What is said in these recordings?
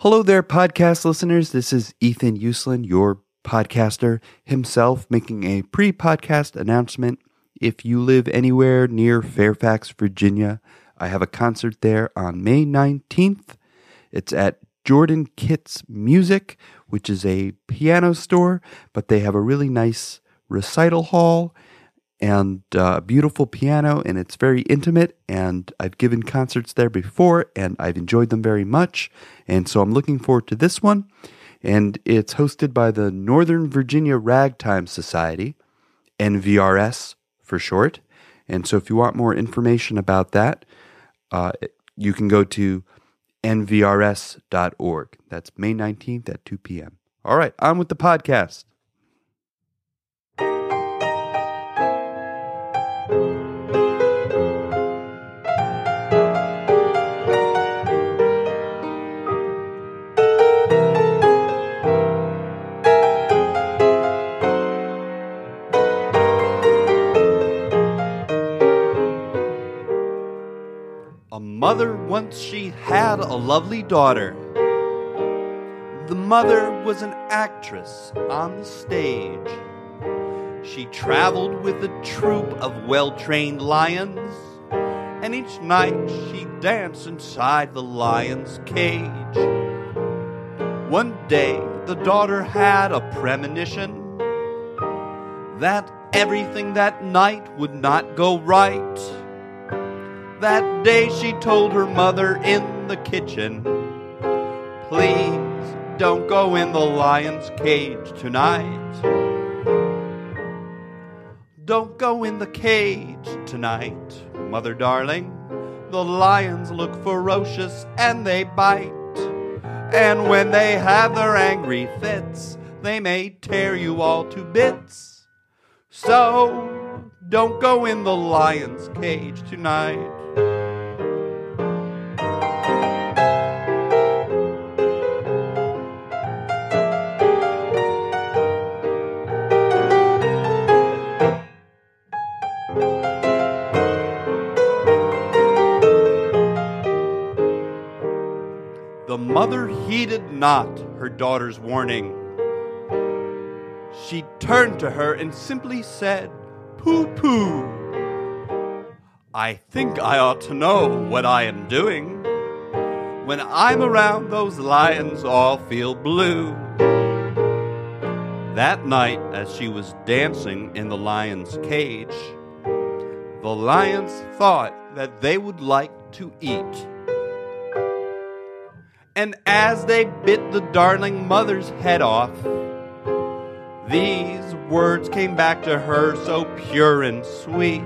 Hello there, podcast listeners. This is Ethan Uslan, your podcaster himself, making a pre-podcast announcement. If you live anywhere near Fairfax, Virginia, I have a concert there on May 19th. It's at Jordan Kitts Music, which is a piano store, but they have a really nice recital hall and a beautiful piano, and it's very intimate, and I've given concerts there before, and I've enjoyed them very much, and so I'm looking forward to this one, and it's hosted by the Northern Virginia Ragtime Society, NVRS for short, and so if you want more information about that, you can go to nvrs.org. That's May 19th at 2 p.m. All right, on with the podcast. A mother once she had a lovely daughter. The mother was an actress on the stage. She traveled with a troupe of well-trained lions, and each night she danced inside the lion's cage. One day the daughter had a premonition that everything that night would not go right. That day she told her mother in the kitchen, "Please don't go in the lion's cage tonight. Don't go in the cage tonight, mother darling. The lions look ferocious and they bite. And when they have their angry fits, they may tear you all to bits. So don't go in the lion's cage tonight." The mother heeded not her daughter's warning. She turned to her and simply said, "Pooh-pooh. I think I ought to know what I am doing. When I'm around, those lions all feel blue." That night, as she was dancing in the lion's cage, the lions thought that they would like to eat. And as they bit the darling mother's head off, these words came back to her so pure and sweet.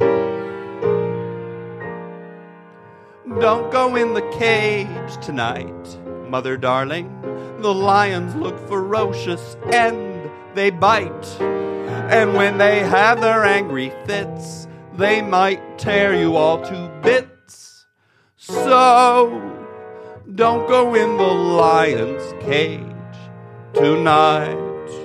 "Don't go in the cage tonight, mother darling. The lions look ferocious and they bite. And when they have their angry fits, they might tear you all to bits. So don't go in the lion's cage tonight."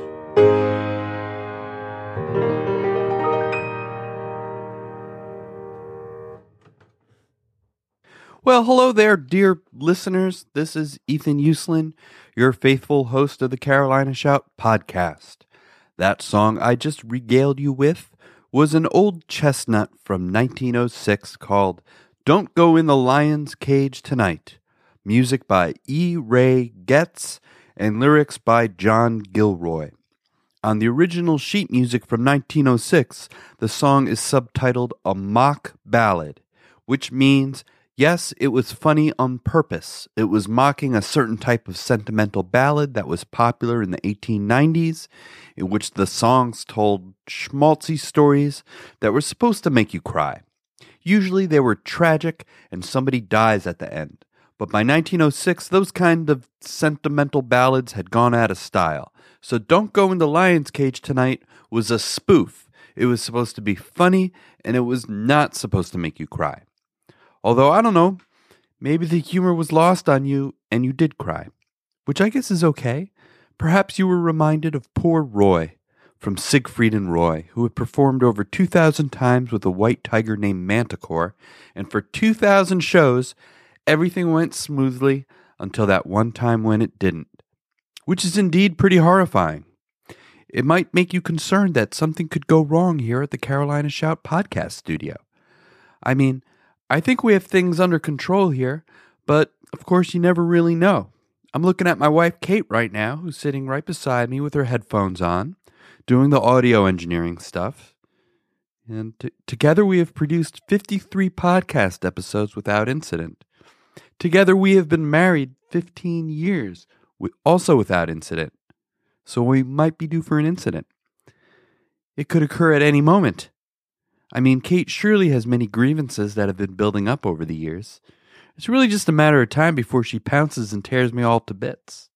Well, hello there, dear listeners. This is Ethan Uslan, your faithful host of the Carolina Shout podcast. That song I just regaled you with was an old chestnut from 1906 called "Don't Go in the Lion's Cage Tonight." Music by E. Ray Getz, and lyrics by John Gilroy. On the original sheet music from 1906, the song is subtitled "A Mock Ballad," which means, yes, it was funny on purpose. It was mocking a certain type of sentimental ballad that was popular in the 1890s, in which the songs told schmaltzy stories that were supposed to make you cry. Usually they were tragic and somebody dies at the end. But by 1906, those kind of sentimental ballads had gone out of style. So Don't Go in the Lion's Cage Tonight was a spoof. It was supposed to be funny, and it was not supposed to make you cry. Although, I don't know, maybe the humor was lost on you, and you did cry. Which I guess is okay. Perhaps you were reminded of poor Roy from Siegfried and Roy, who had performed over 2,000 times with a white tiger named Manticore, and for 2,000 shows, everything went smoothly until that one time when it didn't, which is indeed pretty horrifying. It might make you concerned that something could go wrong here at the Carolina Shout podcast studio. I mean, I think we have things under control here, but of course you never really know. I'm looking at my wife Kate right now, who's sitting right beside me with her headphones on, doing the audio engineering stuff. And together we have produced 53 podcast episodes without incident. Together we have been married 15 years, also without incident. So we might be due for an incident. It could occur at any moment. I mean, Kate surely has many grievances that have been building up over the years. It's really just a matter of time before she pounces and tears me all to bits.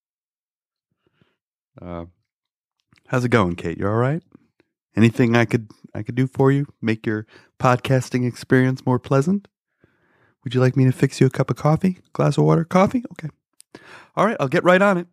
How's it going, Kate? You all right? Anything I could do for you? Make your podcasting experience more pleasant? Would you like me to fix you a cup of coffee? Glass of water? Coffee? Okay. All right, I'll get right on it.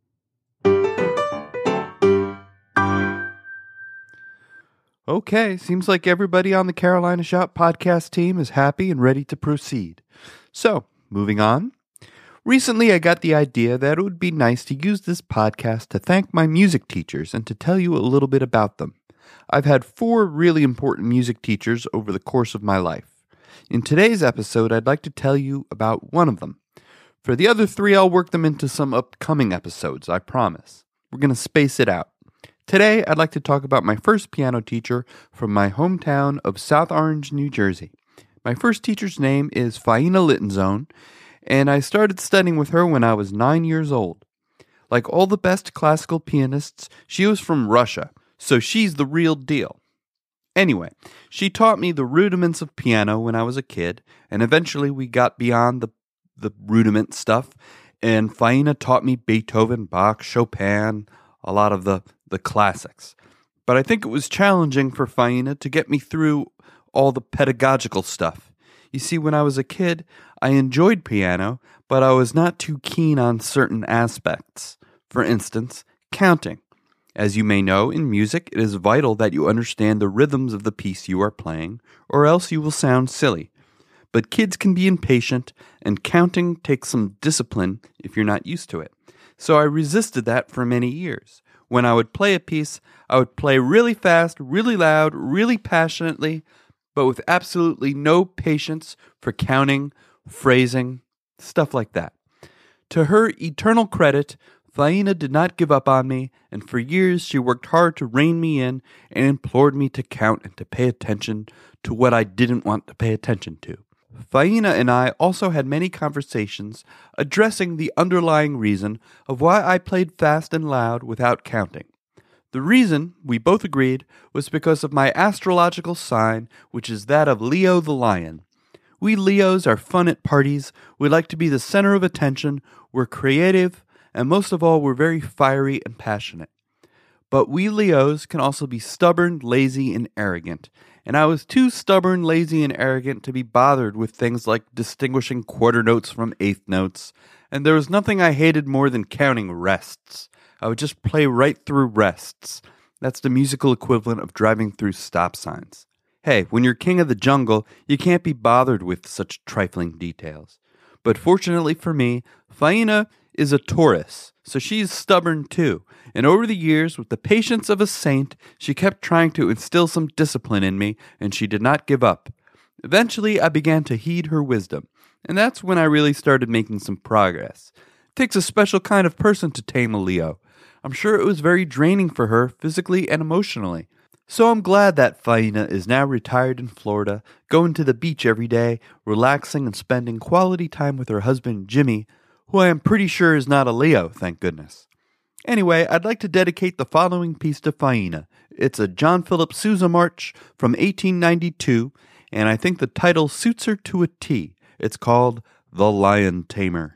Okay, seems like everybody on the Carolina Shout podcast team is happy and ready to proceed. So, moving on. Recently, I got the idea that it would be nice to use this podcast to thank my music teachers and to tell you a little bit about them. I've had 4 really important music teachers over the course of my life. In today's episode, I'd like to tell you about one of them. For the other 3, I'll work them into some upcoming episodes, I promise. We're going to space it out. Today, I'd like to talk about my first piano teacher from my hometown of South Orange, New Jersey. My first teacher's name is Faina Littenzone, and I started studying with her when I was 9 years old. Like all the best classical pianists, she was from Russia, so she's the real deal. Anyway, she taught me the rudiments of piano when I was a kid, and eventually we got beyond the rudiment stuff, and Faina taught me Beethoven, Bach, Chopin, a lot of the classics. But I think it was challenging for Faina to get me through all the pedagogical stuff. You see, when I was a kid, I enjoyed piano, but I was not too keen on certain aspects. For instance, counting. As you may know, in music, it is vital that you understand the rhythms of the piece you are playing, or else you will sound silly. But kids can be impatient, and counting takes some discipline if you're not used to it. So I resisted that for many years. When I would play a piece, I would play really fast, really loud, really passionately, but with absolutely no patience for counting, phrasing, stuff like that. To her eternal credit, Faina did not give up on me, and for years she worked hard to rein me in and implored me to count and to pay attention to what I didn't want to pay attention to. Faina and I also had many conversations addressing the underlying reason of why I played fast and loud without counting. The reason, we both agreed, was because of my astrological sign, which is that of Leo the Lion. We Leos are fun at parties, we like to be the center of attention, we're creative, and most of all, we're very fiery and passionate. But we Leos can also be stubborn, lazy, and arrogant. And I was too stubborn, lazy, and arrogant to be bothered with things like distinguishing quarter notes from eighth notes. And there was nothing I hated more than counting rests. I would just play right through rests. That's the musical equivalent of driving through stop signs. Hey, when you're king of the jungle, you can't be bothered with such trifling details. But fortunately for me, Faina is a Taurus, so she's stubborn too. And over the years, with the patience of a saint, she kept trying to instill some discipline in me, and she did not give up. Eventually, I began to heed her wisdom, and that's when I really started making some progress. It takes a special kind of person to tame a Leo. I'm sure it was very draining for her, physically and emotionally. So I'm glad that Faina is now retired in Florida, going to the beach every day, relaxing and spending quality time with her husband, Jimmy, who I am pretty sure is not a Leo, thank goodness. Anyway, I'd like to dedicate the following piece to Faina. It's a John Philip Sousa march from 1892, and I think the title suits her to a T. It's called The Lion Tamer.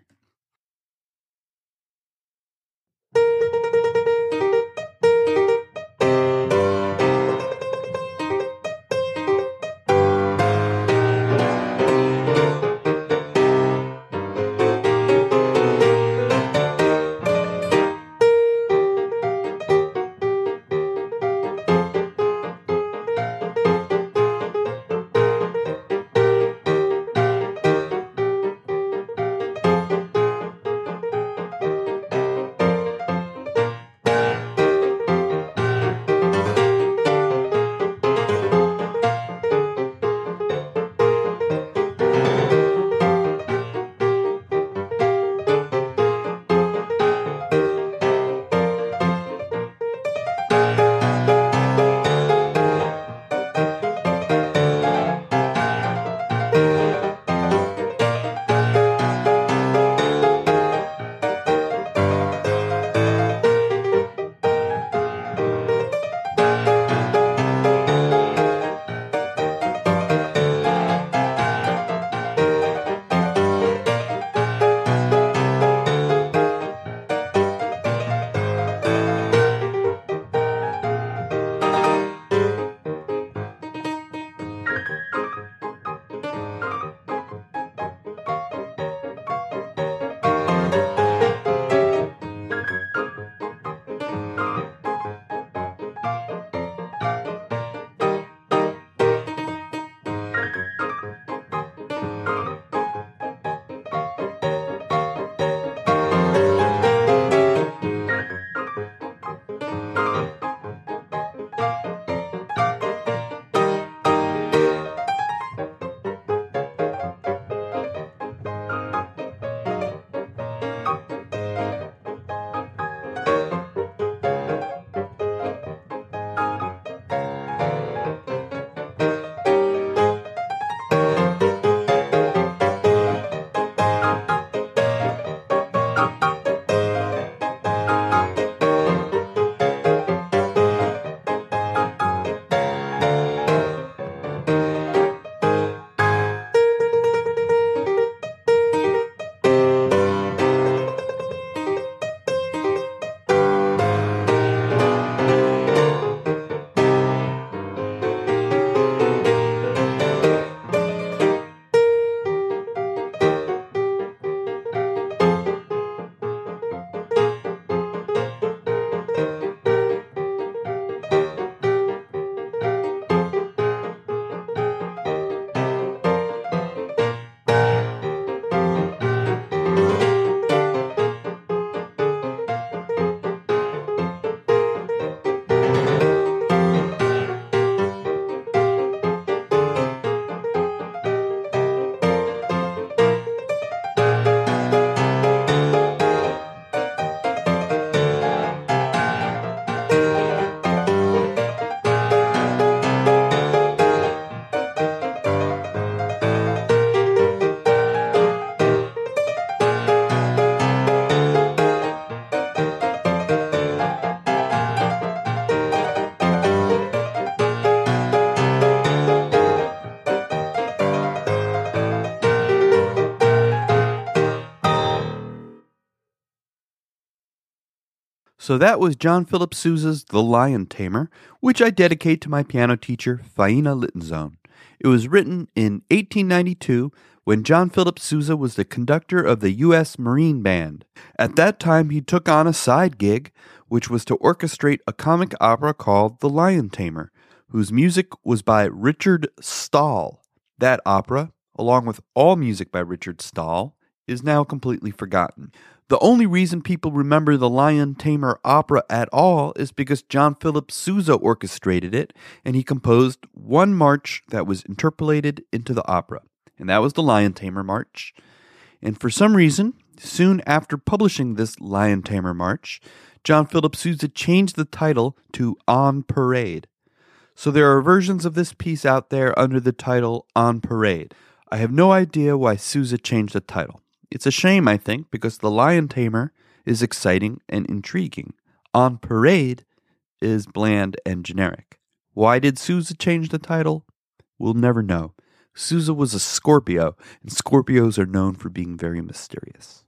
So that was John Philip Sousa's The Lion Tamer, which I dedicate to my piano teacher, Faina Littenzone. It was written in 1892 when John Philip Sousa was the conductor of the U.S. Marine Band. At that time, he took on a side gig, which was to orchestrate a comic opera called The Lion Tamer, whose music was by Richard Stahl. That opera, along with all music by Richard Stahl, is now completely forgotten. The only reason people remember the Lion Tamer opera at all is because John Philip Sousa orchestrated it, and he composed one march that was interpolated into the opera, and that was the Lion Tamer March. And for some reason, soon after publishing this Lion Tamer March, John Philip Sousa changed the title to On Parade. So there are versions of this piece out there under the title On Parade. I have no idea why Sousa changed the title. It's a shame, I think, because The Lion Tamer is exciting and intriguing. On Parade is bland and generic. Why did Sousa change the title? We'll never know. Sousa was a Scorpio, and Scorpios are known for being very mysterious.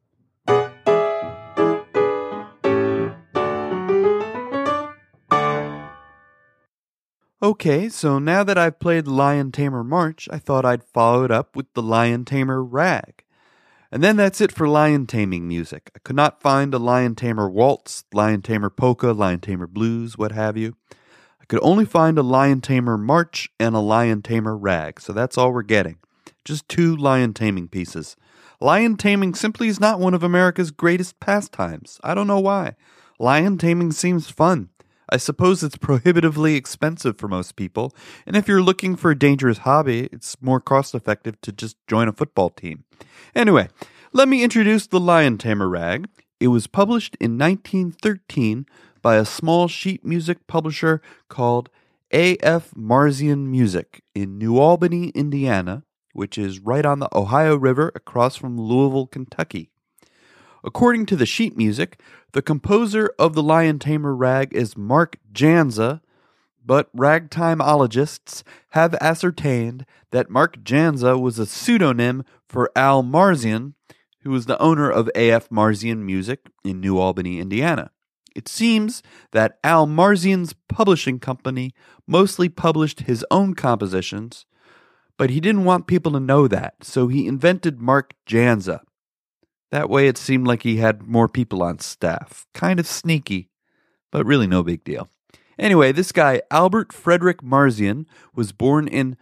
Okay, so now that I've played the Lion Tamer March, I thought I'd follow it up with the Lion Tamer Rag. And then that's it for lion taming music. I could not find a Lion Tamer Waltz, Lion Tamer Polka, Lion Tamer Blues, what have you. I could only find a Lion Tamer March and a Lion Tamer Rag, so that's all we're getting. Just 2 lion taming pieces. Lion taming simply is not one of America's greatest pastimes. I don't know why. Lion taming seems fun. I suppose it's prohibitively expensive for most people, and if you're looking for a dangerous hobby, it's more cost-effective to just join a football team. Anyway, let me introduce the Lion Tamer Rag. It was published in 1913 by a small sheet music publisher called A.F. Marzian Music in New Albany, Indiana, which is right on the Ohio River across from Louisville, Kentucky. According to the sheet music, the composer of the Lion Tamer Rag is Mark Janza, but ragtimeologists have ascertained that Mark Janza was a pseudonym for Al Marzian, who was the owner of A.F. Marzian Music in New Albany, Indiana. It seems that Al Marzian's publishing company mostly published his own compositions, but he didn't want people to know that, so he invented Mark Janza. That way it seemed like he had more people on staff. Kind of sneaky, but really no big deal. Anyway, this guy, Albert Frederick Marzian, was born in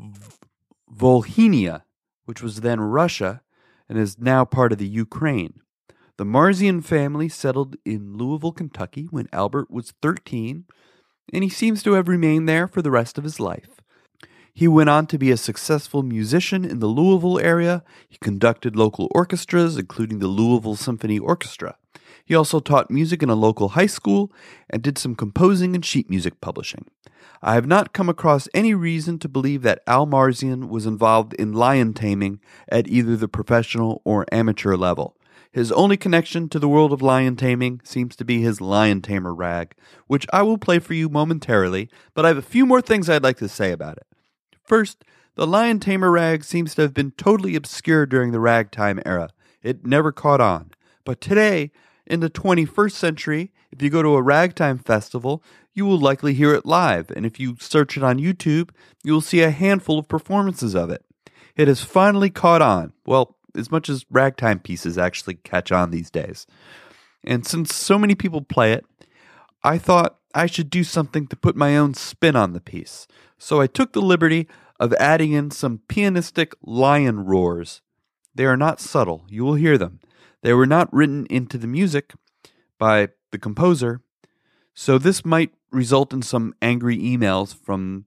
Volhynia, which was then Russia, and is now part of the Ukraine. The Marzian family settled in Louisville, Kentucky when Albert was 13, and he seems to have remained there for the rest of his life. He went on to be a successful musician in the Louisville area. He conducted local orchestras, including the Louisville Symphony Orchestra. He also taught music in a local high school and did some composing and sheet music publishing. I have not come across any reason to believe that Al Marzian was involved in lion taming at either the professional or amateur level. His only connection to the world of lion taming seems to be his Lion Tamer Rag, which I will play for you momentarily, but I have a few more things I'd like to say about it. First, the Lion Tamer Rag seems to have been totally obscure during the ragtime era. It never caught on. But today, in the 21st century, if you go to a ragtime festival, you will likely hear it live, and if you search it on YouTube, you will see a handful of performances of it. It has finally caught on, well, as much as ragtime pieces actually catch on these days. And since so many people play it, I thought I should do something to put my own spin on the piece. So I took the liberty of adding in some pianistic lion roars. They are not subtle. You will hear them. They were not written into the music by the composer, so this might result in some angry emails from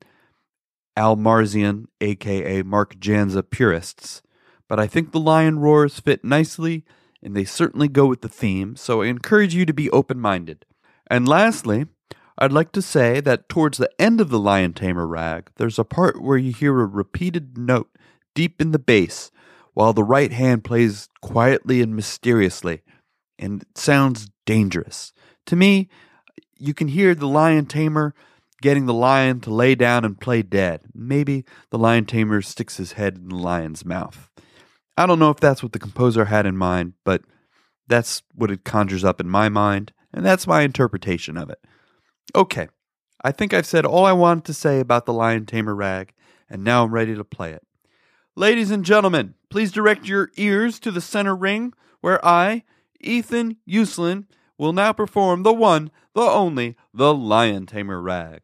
Al Marzian, a.k.a. Mark Janza purists. But I think the lion roars fit nicely, and they certainly go with the theme, so I encourage you to be open-minded. And lastly, I'd like to say that towards the end of the Lion Tamer Rag, there's a part where you hear a repeated note deep in the bass, while the right hand plays quietly and mysteriously, and it sounds dangerous. To me, you can hear the lion tamer getting the lion to lay down and play dead. Maybe the lion tamer sticks his head in the lion's mouth. I don't know if that's what the composer had in mind, but that's what it conjures up in my mind, And that's my interpretation of it. Okay, I think I've said all I wanted to say about the Lion Tamer rag, and now I'm ready to play it. Ladies and gentlemen, please direct your ears to the center ring, where I, Ethan Uslan, will now perform the one, the only, the Lion Tamer rag.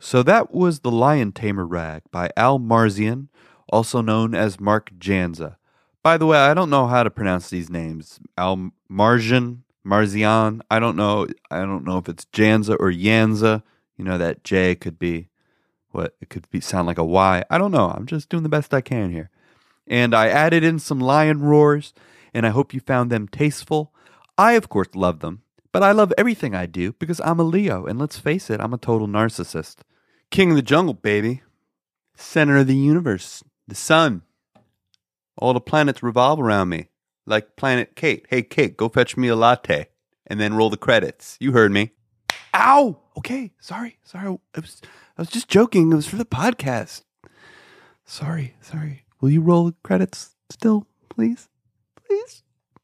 So that was The Lion Tamer Rag by Al Marzian, also known as Mark Janza. By the way, I don't know how to pronounce these names. Al Marzian, I don't know if it's Janza or Yanza. You know, that J could be sound like a Y. I don't know. I'm just doing the best I can here. And I added in some lion roars, and I hope you found them tasteful. I, of course, love them, but I love everything I do because I'm a Leo, and let's face it, I'm a total narcissist. King of the jungle, baby. Center of the universe. The sun. All the planets revolve around me. Like Planet Kate. Hey, Kate, go fetch me a latte. And then roll the credits. You heard me. Ow! Okay, sorry. I was just joking. It was for the podcast. Sorry. Will you roll the credits still, please? Please?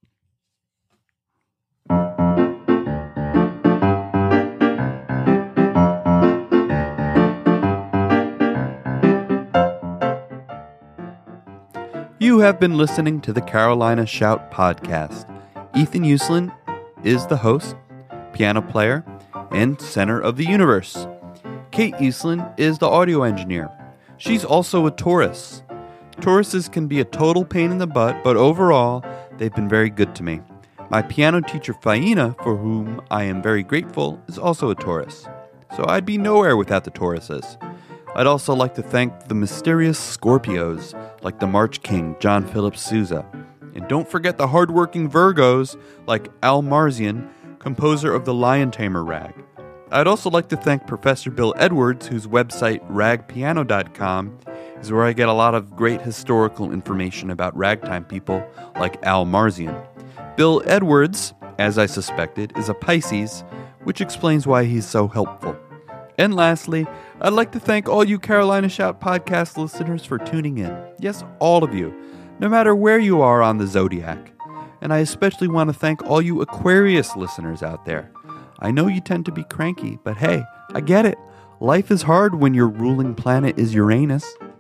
You have been listening to the Carolina Shout podcast. Ethan Uslan is the host, piano player, and center of the universe. Kate Uslan is the audio engineer. She's also a Taurus. Tauruses can be a total pain in the butt, but overall, they've been very good to me. My piano teacher, Faina, for whom I am very grateful, is also a Taurus. So I'd be nowhere without the Tauruses. I'd also like to thank the mysterious Scorpios, like the March King, John Philip Sousa. And don't forget the hardworking Virgos, like Al Marzian, composer of the Lion Tamer Rag. I'd also like to thank Professor Bill Edwards, whose website, ragpiano.com, is where I get a lot of great historical information about ragtime people like Al Marzian. Bill Edwards, as I suspected, is a Pisces, which explains why he's so helpful. And lastly, I'd like to thank all you Carolina Shout podcast listeners for tuning in. Yes, all of you, no matter where you are on the zodiac. And I especially want to thank all you Aquarius listeners out there. I know you tend to be cranky, but hey, I get it. Life is hard when your ruling planet is Uranus.